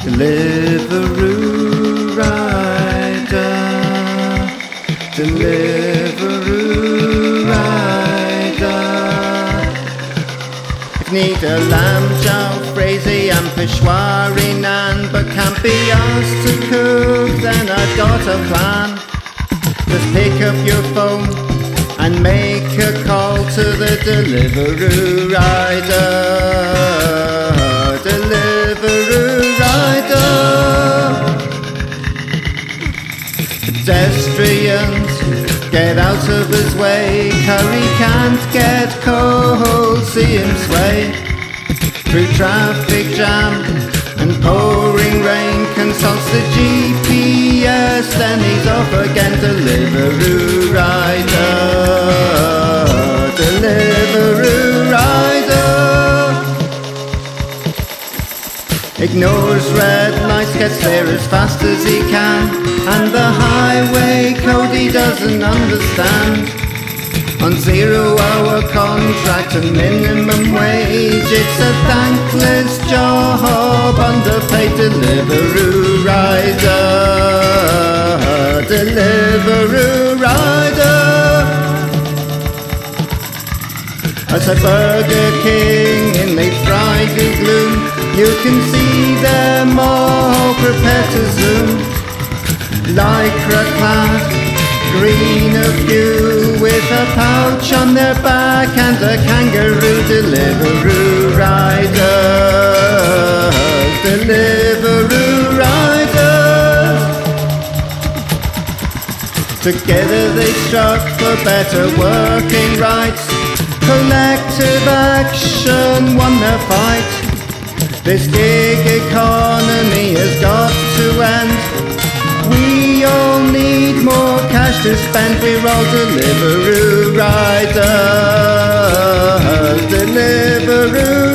Deliveroo rider, Deliveroo rider. If need a lamb jalfrezi and peshwari naan, but can't be asked to cook, then I've got a plan. Just pick up your phone and make a call to the Deliveroo rider. Deliveroo rider. Pedestrians, get out of his way. Curry can't get cold, see him sway through traffic jam and pouring rain. Consults the GPS, then he's off again. Deliveroo rider, Deliveroo rider. Ignores red lights, gets there as fast as he can, and the highway code he doesn't understand. On 0-hour contract and minimum wage, it's a thankless job, underpaid. Deliveroo rider, Deliveroo rider. Outside Burger King in late Friday gloom, you can see them all prepared to zoom. Lycra clad, green of hue, with a pouch on their back and a kangaroo. Deliveroo rider, Deliveroo rider. Together they struck for better working rights. Collective action won their fight. This gig economy has got to end. We all need more cash to spend. We're all Deliveroo riders, Deliveroo